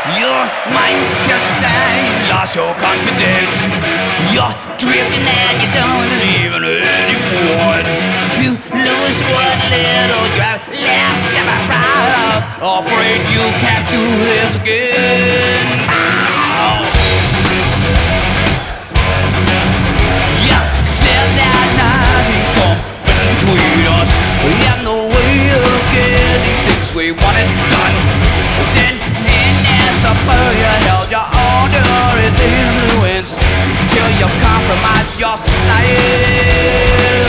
Your mind just died, you lost your confidence. You're drifting and you don't believe in anyone. To lose what little drive left am I proud of. Afraid you can't do this again. Oh. You said that nothing come between us and the way of getting things we wanted done. Then you held you under its influence till you compromised your style.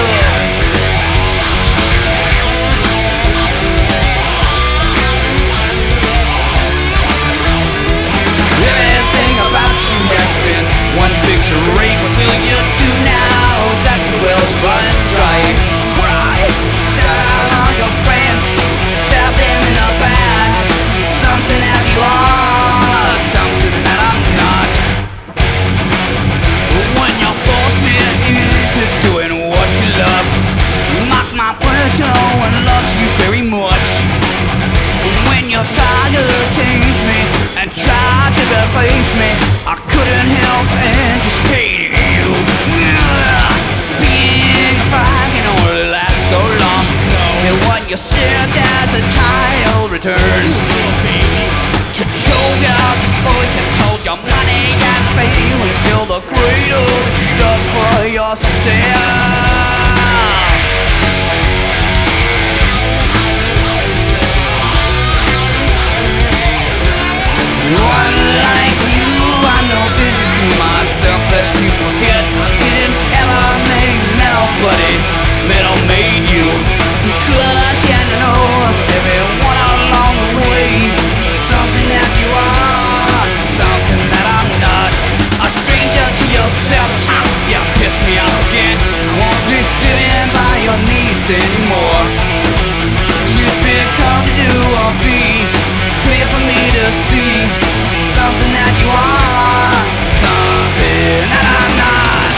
Everything about you has been one big charade. What will you do now that the well's run dry? Cry, sell all your friends, stab them in the back. Something that you are, something that I'm not. When you force me into doing what you love, mock my words, no one loves you very much. When you try to change me and try to replace me, I couldn't help and just hate you. Being a fire can only last so long, and what you said as a child returned. To choke out the voice and told your money and fame and fill the cradle that you dug for yourself. One like you, I know vision to myself, lest you forget I didn't ever make metal, buddy. Metal made you. Cause you know everyone along the way. Something that you are, something that I'm not. A stranger to yourself, you piss me off again. I won't be driven by your needs anymore. Too big come to do or be. It's clear for me to see. Something that you are, something that I'm not.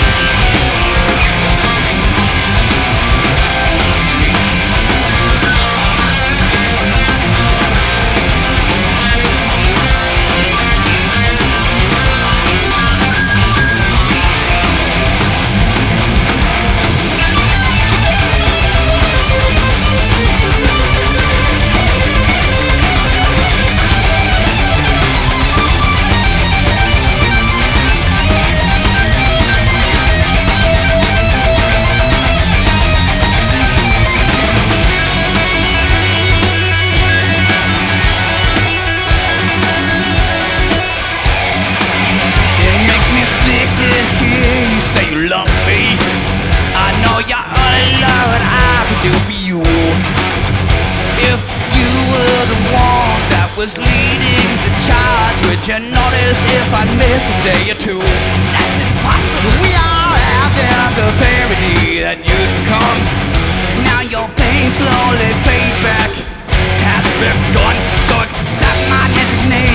Was leading the charge. Would you notice if I miss a day or two? That's impossible. We all have down the parody that you've become. Now your pain slowly fades back. Has begun. So accept my designation.